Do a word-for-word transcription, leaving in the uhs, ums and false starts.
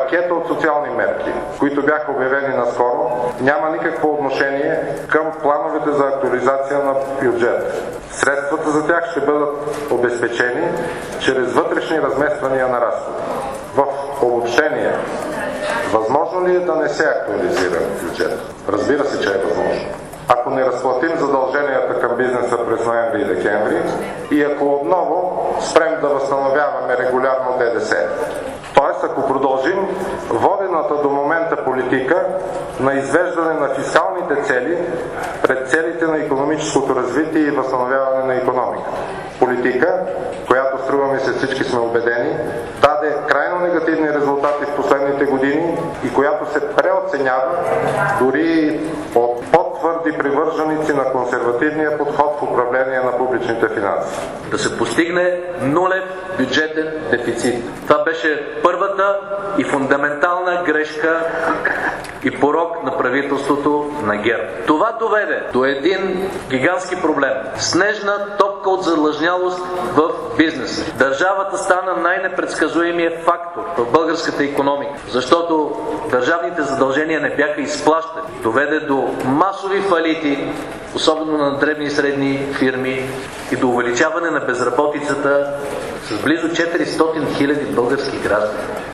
пакета от социални мерки, които бяха обявени наскоро, няма никакво отношение към плановете за актуализация на бюджета. Средствата за тях ще бъдат обезпечени чрез вътрешни размествания на разходи. В обобщение, възможно ли е да не се актуализира бюджет? Разбира се, че е възможно. Ако не разплатим задълженията към бизнеса през ноември и декември и ако отново спрем да възстановяваме регулярно ДДС. Тоест, ако продължим водената до момента политика на извеждане на фискалните цели пред целите на икономическото развитие и възстановяване на икономиката. Политика, която, струва ми се, всички сме убедени, даде крайно негативни резултати в последните години и която се преоценява дори от по-твърди привърженици на консервативния подход в управление на публичните финанси. Да се постигне нулев бюджетен дефицит. Това беше първата и фундаментална грешка и порок на правителството на ГЕРБ. Това доведе до един гигантски проблем. Снежна топка от задлъжнялост в бизнеса. Държавата стана най-непредсказуемият фактор в българската икономика, защото държавните задължения не бяха изплащани. Доведе до масови фалити, особено на дребни и средни фирми, и до увеличаване на безработицата с близо четиристотин хиляди български граждани.